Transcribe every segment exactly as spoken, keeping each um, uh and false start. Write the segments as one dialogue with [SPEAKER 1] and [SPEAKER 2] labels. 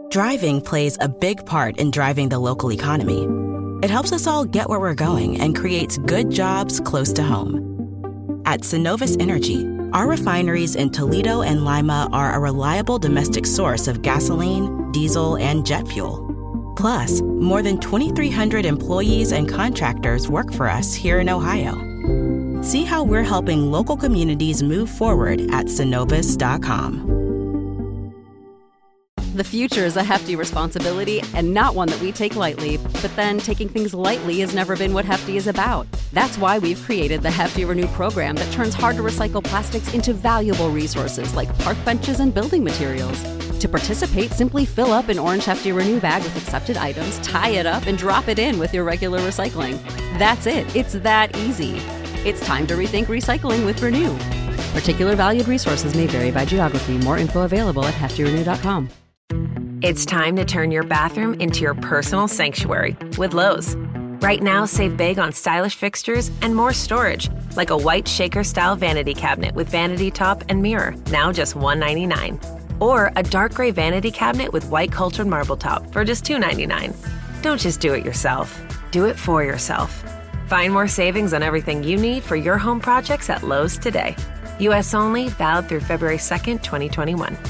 [SPEAKER 1] Driving plays a big part in driving the local economy. It helps us all get where we're going and creates good jobs close to home. At Cenovus Energy, our refineries in Toledo and Lima are a reliable domestic source of gasoline, diesel, and jet fuel. Plus, more than twenty-three hundred employees and contractors work for us here in Ohio. See how we're helping local communities move forward at cenovus dot com.
[SPEAKER 2] The future is a hefty responsibility and not one that we take lightly. But then taking things lightly has never been what Hefty is about. That's why we've created the Hefty Renew program that turns hard-to-recycle plastics into valuable resources like park benches and building materials. To participate, simply fill up an orange Hefty Renew bag with accepted items, tie it up, and drop it in with your regular recycling. That's it. It's that easy. It's time to rethink recycling with Renew. Particular valued resources may vary by geography. More info available at hefty renew dot com.
[SPEAKER 3] It's time to turn your bathroom into your personal sanctuary with Lowe's. Right now, save big on stylish fixtures and more storage, like a white shaker-style vanity cabinet with vanity top and mirror, now just one hundred ninety-nine dollars. Or a dark gray vanity cabinet with white cultured marble top for just two hundred ninety-nine dollars. Don't just do it yourself. Do it for yourself. Find more savings on everything you need for your home projects at Lowe's today. U S only, valid through February second, twenty twenty-one.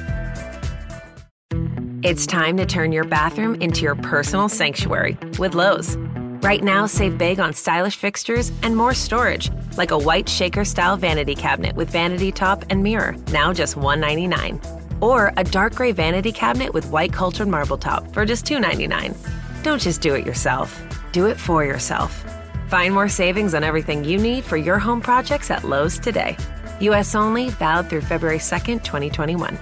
[SPEAKER 3] It's time to turn your bathroom into your personal sanctuary with Lowe's. Right now, save big on stylish fixtures and more storage, like a white shaker-style vanity cabinet with vanity top and mirror, now just one hundred ninety-nine dollars. Or a dark gray vanity cabinet with white cultured marble top for just two hundred ninety-nine dollars. Don't just do it yourself. Do it for yourself. Find more savings on everything you need for your home projects at Lowe's today. U S only, valid through February second, twenty twenty-one.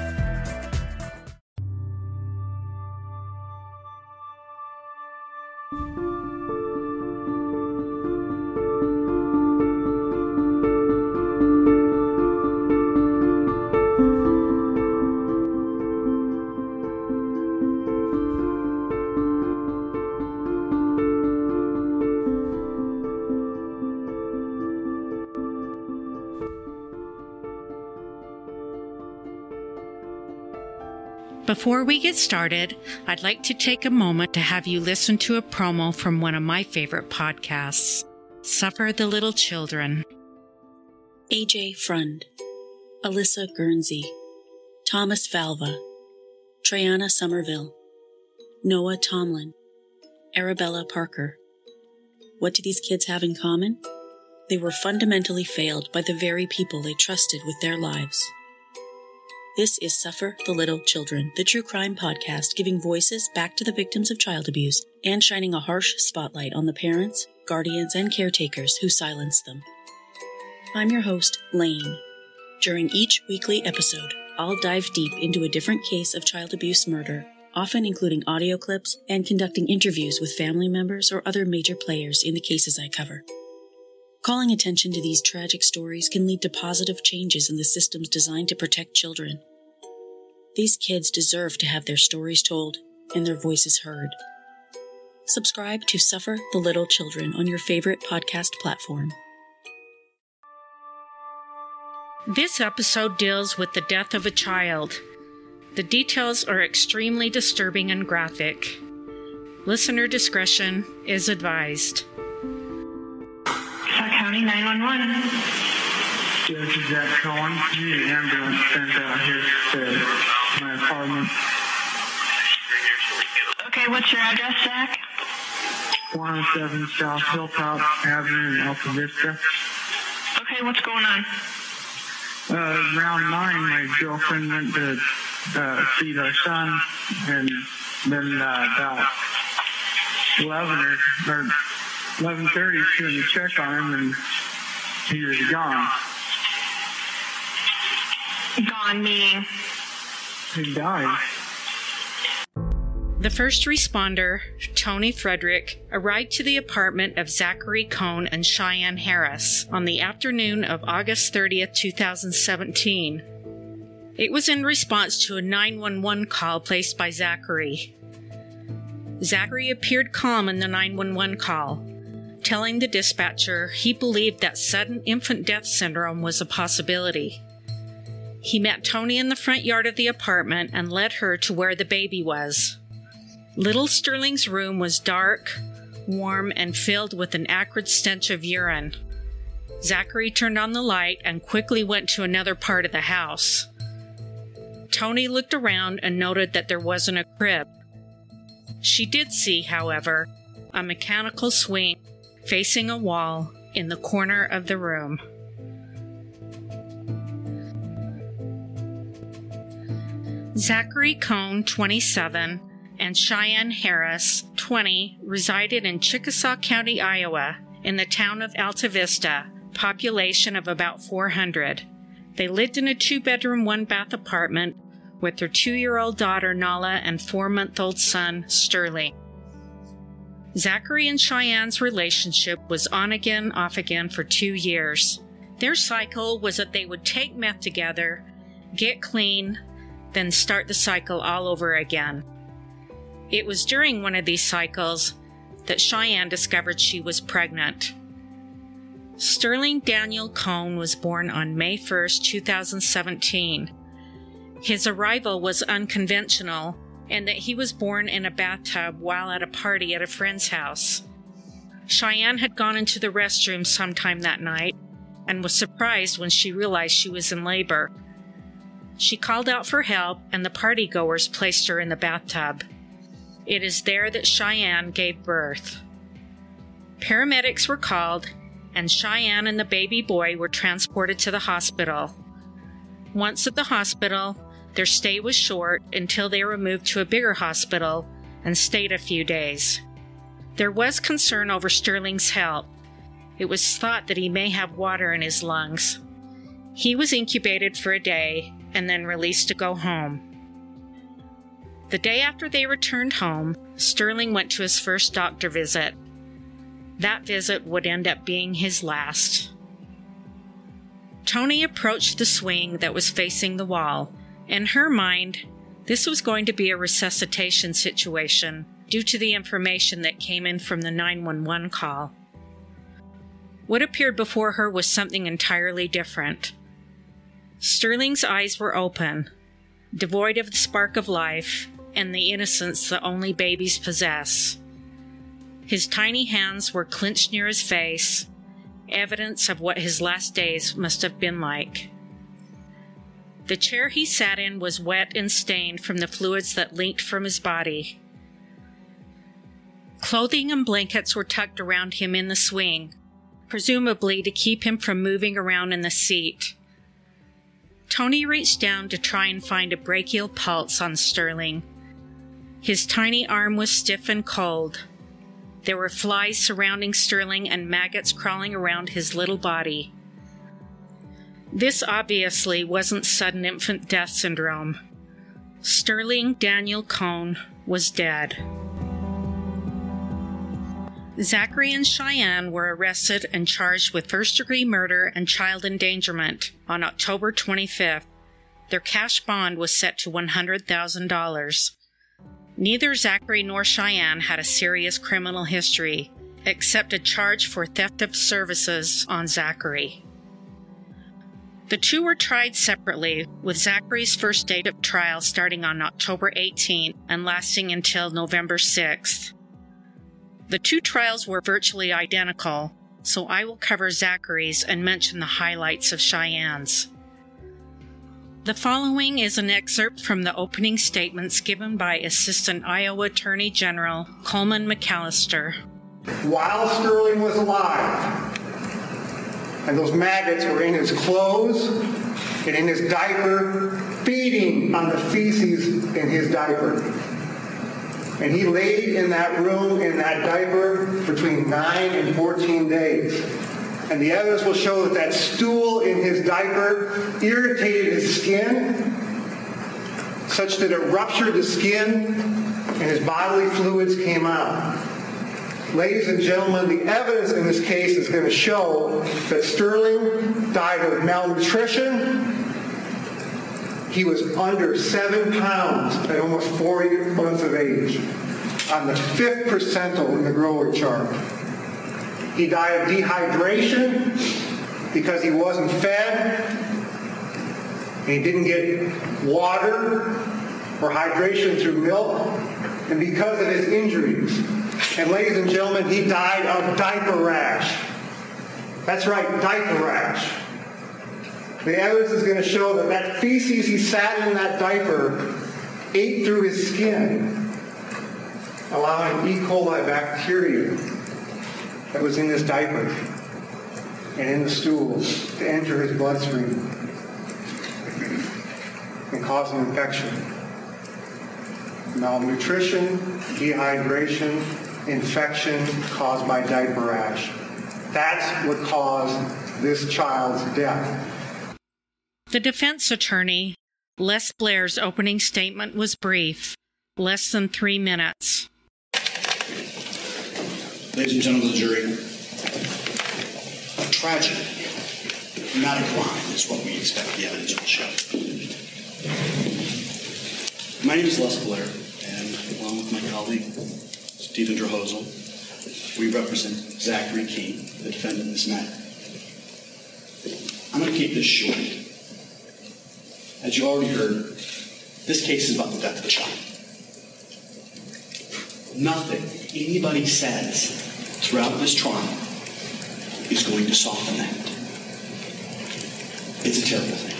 [SPEAKER 4] Before we get started, I'd like to take a moment to have you listen to a promo from one of my favorite podcasts, Suffer the Little Children.
[SPEAKER 5] A J Frund, Alyssa Guernsey, Thomas Valva, Triana Somerville, Noah Tomlin, Arabella Parker. What do these kids have in common? They were fundamentally failed by the very people they trusted with their lives. This is Suffer the Little Children, the true crime podcast giving voices back to the victims of child abuse and shining a harsh spotlight on the parents, guardians, and caretakers who silenced them. I'm your host, Lane. During each weekly episode, I'll dive deep into a different case of child abuse murder, often including audio clips and conducting interviews with family members or other major players in the cases I cover. Calling attention to these tragic stories can lead to positive changes in the systems designed to protect children. These kids deserve to have their stories told and their voices heard. Subscribe to Suffer the Little Children on your favorite podcast platform.
[SPEAKER 4] This episode deals with the death of a child. The details are extremely disturbing and graphic. Listener discretion is advised.
[SPEAKER 6] County nine one one.
[SPEAKER 7] This is Zach Cohen. You need an ambulance sent out here to my apartment.
[SPEAKER 6] Okay, what's your address, Zach?
[SPEAKER 7] one oh seven South Hilltop Avenue in Alta Vista.
[SPEAKER 6] Okay, what's going on?
[SPEAKER 7] Uh, around nine, my girlfriend went to uh, feed our son, and then uh, about eleven or, or eleven thirty, she went to check on him, and he was gone.
[SPEAKER 6] Gone meaning?
[SPEAKER 7] He died.
[SPEAKER 4] The first responder, Tony Frederick, arrived to the apartment of Zachary Cohn and Cheyenne Harris on the afternoon of August thirtieth, twenty seventeen. It was in response to a nine one one call placed by Zachary. Zachary appeared calm in the nine one one call, telling the dispatcher he believed that sudden infant death syndrome was a possibility. He met Tony in the front yard of the apartment and led her to where the baby was. Little Sterling's room was dark, warm, and filled with an acrid stench of urine. Zachary turned on the light and quickly went to another part of the house. Tony looked around and noted that there wasn't a crib. She did see, however, a mechanical swing facing a wall in the corner of the room. Zachary Cohn, twenty-seven, and Cheyenne Harris, twenty, resided in Chickasaw County, Iowa, in the town of Alta Vista, population of about four hundred. They lived in a two-bedroom, one-bath apartment with their two-year-old daughter, Nala, and four-month-old son, Sterling. Zachary and Cheyenne's relationship was on again, off again for two years. Their cycle was that they would take meth together, get clean, then start the cycle all over again. It was during one of these cycles that Cheyenne discovered she was pregnant. Sterling Daniel Cohn was born on May first, two thousand seventeen. His arrival was unconventional in that he was born in a bathtub while at a party at a friend's house. Cheyenne had gone into the restroom sometime that night and was surprised when she realized she was in labor. She called out for help, and the partygoers placed her in the bathtub. It is there that Cheyenne gave birth. Paramedics were called, and Cheyenne and the baby boy were transported to the hospital. Once at the hospital, their stay was short until they were moved to a bigger hospital and stayed a few days. There was concern over Sterling's health. It was thought that he may have water in his lungs. He was incubated for a day and then released to go home. The day after they returned home, Sterling went to his first doctor visit. That visit would end up being his last. Tony approached the swing that was facing the wall. In her mind, this was going to be a resuscitation situation due to the information that came in from the nine one one call. What appeared before her was something entirely different. Sterling's eyes were open, devoid of the spark of life and the innocence that only babies possess. His tiny hands were clenched near his face, evidence of what his last days must have been like. The chair he sat in was wet and stained from the fluids that leaked from his body. Clothing and blankets were tucked around him in the swing, presumably to keep him from moving around in the seat. Tony reached down to try and find a brachial pulse on Sterling. His tiny arm was stiff and cold. There were flies surrounding Sterling and maggots crawling around his little body. This obviously wasn't sudden infant death syndrome. Sterling Daniel Cohn was dead. Zachary and Cheyenne were arrested and charged with first-degree murder and child endangerment on October twenty-fifth. Their cash bond was set to one hundred thousand dollars. Neither Zachary nor Cheyenne had a serious criminal history, except a charge for theft of services on Zachary. The two were tried separately, with Zachary's first date of trial starting on October eighteenth and lasting until November sixth. The two trials were virtually identical, so I will cover Zachary's and mention the highlights of Cheyenne's. The following is an excerpt from the opening statements given by Assistant Iowa Attorney General Coleman McAllister.
[SPEAKER 8] While Sterling was alive, and those maggots were in his clothes and in his diaper, feeding on the feces in his diaper. And he laid in that room, in that diaper, between nine and fourteen days. And the evidence will show that that stool in his diaper irritated his skin such that it ruptured the skin and his bodily fluids came out. Ladies and gentlemen, the evidence in this case is going to show that Sterling died of malnutrition. He was under seven pounds at almost forty months of age, on the fifth percentile in the Grower chart. He died of dehydration because he wasn't fed. and he didn't get water or hydration through milk, and because of his injuries. And ladies and gentlemen, he died of diaper rash. That's right, diaper rash. The evidence is going to show that that feces he sat in that diaper ate through his skin, allowing E. coli bacteria that was in his diaper and in the stools to enter his bloodstream and cause an infection. Malnutrition, dehydration, infection caused by diaper rash. That's what caused this child's death.
[SPEAKER 4] The defense attorney, Les Blair's opening statement was brief, less than three minutes.
[SPEAKER 9] Ladies and gentlemen of the jury, a tragedy, not a crime, is what we expect the evidence will show. My name is Les Blair, and along with my colleague, Stephen Drahosel, we represent Zachary Keene, the defendant in this matter. I'm going to keep this short. As you already heard, this case is about the death of a child. Nothing anybody says throughout this trial is going to soften that. It's a terrible thing.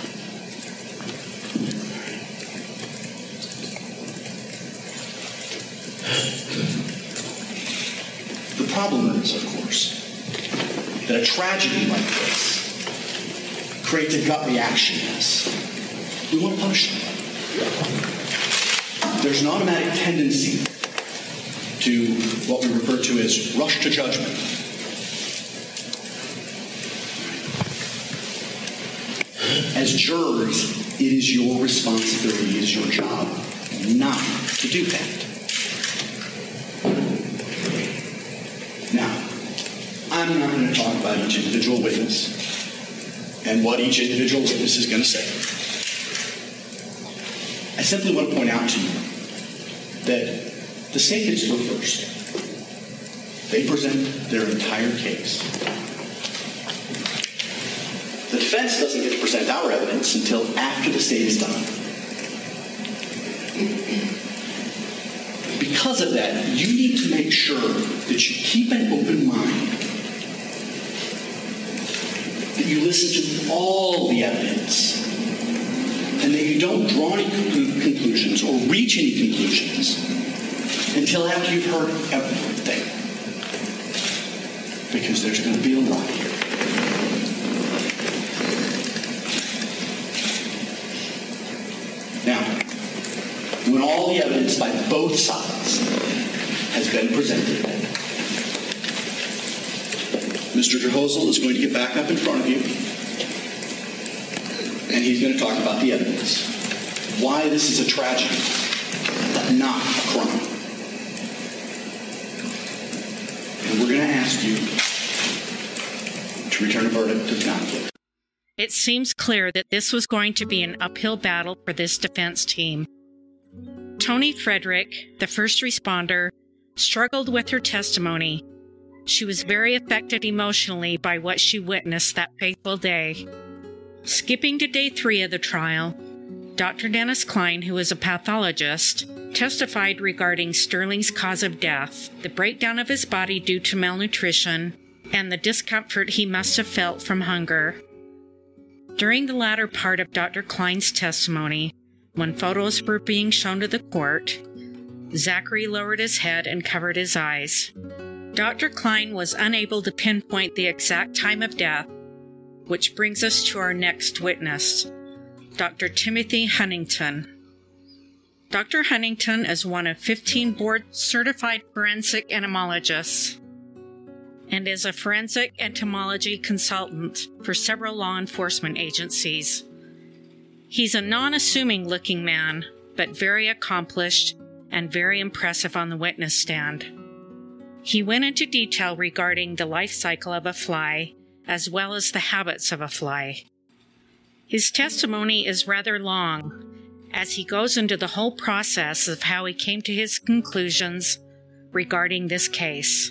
[SPEAKER 9] The problem is, of course, that a tragedy like this creates a gut reaction in us. We want to punish them. There's an automatic tendency to what we refer to as rush to judgment. As jurors, it is your responsibility, it is your job not to do that. Now, I'm not going to talk about each individual witness and what each individual witness is going to say. I simply want to point out to you that the state gets to go first. They present their entire case. The defense doesn't get to present our evidence until after the state is done. Because of that, you need to make sure that you keep an open mind, that you listen to all the evidence, and that you don't draw any conclusions or reach any conclusions until after you've heard everything. Because there's going to be a lot here. Now, when all the evidence by both sides has been presented, Mister Drahosel is going to get back up in front of you, and he's going to talk about the evidence. Why this is a tragedy, but not a crime. And we're going to ask you to return a verdict to the conflict.
[SPEAKER 4] It seems clear that this was going to be an uphill battle for this defense team. Toni Frederick, the first responder, struggled with her testimony. She was very affected emotionally by what she witnessed that fateful day. Skipping to day three of the trial, Doctor Dennis Klein, who is a pathologist, testified regarding Sterling's cause of death, the breakdown of his body due to malnutrition, and the discomfort he must have felt from hunger. During the latter part of Doctor Klein's testimony, when photos were being shown to the court, Zachary lowered his head and covered his eyes. Doctor Klein was unable to pinpoint the exact time of death, which brings us to our next witness, Doctor Timothy Huntington. Doctor Huntington is one of fifteen board-certified forensic entomologists and is a forensic entomology consultant for several law enforcement agencies. He's a non-assuming looking man, but very accomplished and very impressive on the witness stand. He went into detail regarding the life cycle of a fly, as well as the habits of a fly. His testimony is rather long, as he goes into the whole process of how he came to his conclusions regarding this case.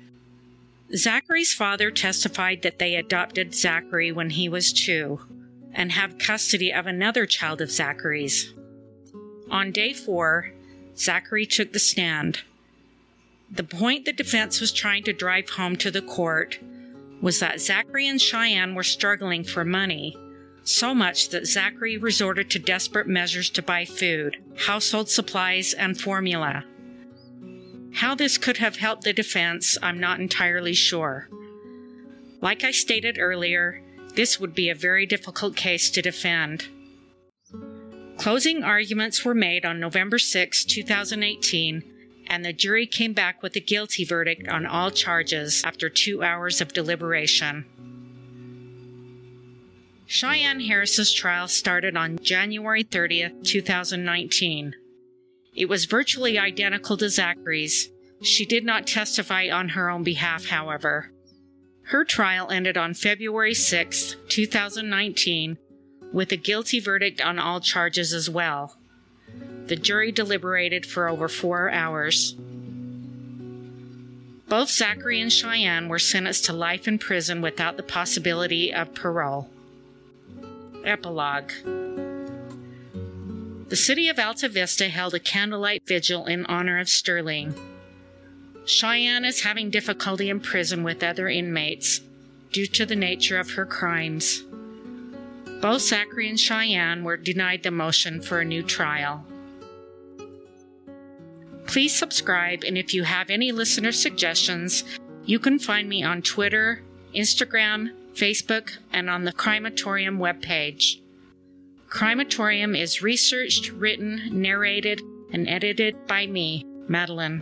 [SPEAKER 4] Zachary's father testified that they adopted Zachary when he was two, and have custody of another child of Zachary's. On day four, Zachary took the stand. The point the defense was trying to drive home to the court was that Zachary and Cheyenne were struggling for money, so much that Zachary resorted to desperate measures to buy food, household supplies, and formula. How this could have helped the defense, I'm not entirely sure. Like I stated earlier, this would be a very difficult case to defend. Closing arguments were made on November sixth, two thousand eighteen, and the jury came back with a guilty verdict on all charges after two hours of deliberation. Cheyenne Harris's trial started on January thirtieth, two thousand nineteen. It was virtually identical to Zachary's. She did not testify on her own behalf, however. Her trial ended on February sixth, two thousand nineteen, with a guilty verdict on all charges as well. The jury deliberated for over four hours. Both Zachary and Cheyenne were sentenced to life in prison without the possibility of parole. Epilogue. The city of Alta Vista held a candlelight vigil in honor of Sterling. Cheyenne is having difficulty in prison with other inmates due to the nature of her crimes. Both Zachary and Cheyenne were denied the motion for a new trial. Please subscribe, and if you have any listener suggestions, you can find me on Twitter, Instagram, Facebook, and on the Crimeatorium webpage. Crimeatorium is researched, written, narrated, and edited by me, Madeline.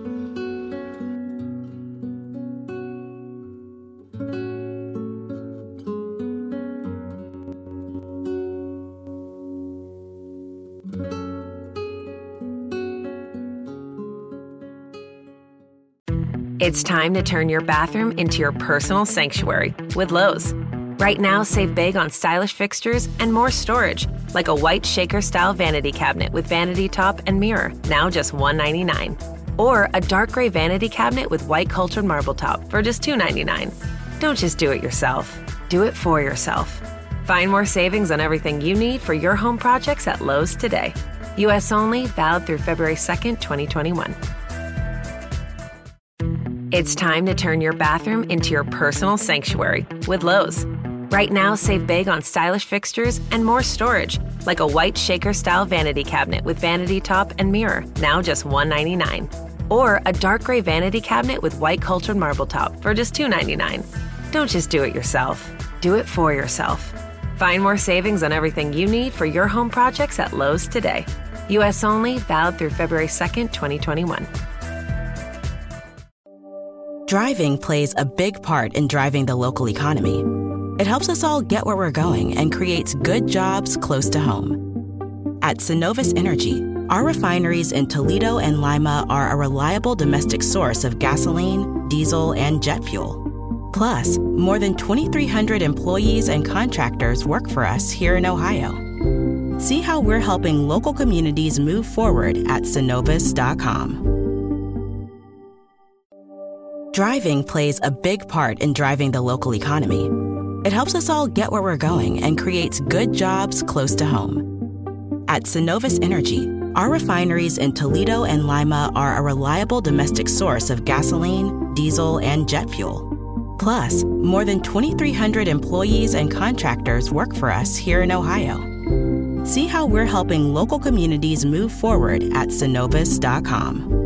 [SPEAKER 3] It's time to turn your bathroom into your personal sanctuary with Lowe's. Right now, save big on stylish fixtures and more storage, like a white shaker-style vanity cabinet with vanity top and mirror, now just one hundred ninety-nine dollars. Or a dark gray vanity cabinet with white cultured marble top for just two hundred ninety-nine dollars. Don't just do it yourself. Do it for yourself. Find more savings on everything you need for your home projects at Lowe's today. U S only, valid through February second, twenty twenty-one. It's time to turn your bathroom into your personal sanctuary with Lowe's. Right now, save big on stylish fixtures and more storage, like a white shaker-style vanity cabinet with vanity top and mirror, now just one hundred ninety-nine dollars. Or a dark gray vanity cabinet with white cultured marble top for just two hundred ninety-nine dollars. Don't just do it yourself. Do it for yourself. Find more savings on everything you need for your home projects at Lowe's today. U S only, valid through February second, twenty twenty-one.
[SPEAKER 1] Driving plays a big part in driving the local economy. It helps us all get where we're going and creates good jobs close to home. At Synovus Energy, our refineries in Toledo and Lima are a reliable domestic source of gasoline, diesel, and jet fuel. Plus, more than twenty-three hundred employees and contractors work for us here in Ohio. See how we're helping local communities move forward at synovus dot com. Driving plays a big part in driving the local economy. It helps us all get where we're going and creates good jobs close to home. At Synovus Energy, our refineries in Toledo and Lima are a reliable domestic source of gasoline, diesel, and jet fuel. Plus, more than twenty-three hundred employees and contractors work for us here in Ohio. See how we're helping local communities move forward at synovus dot com.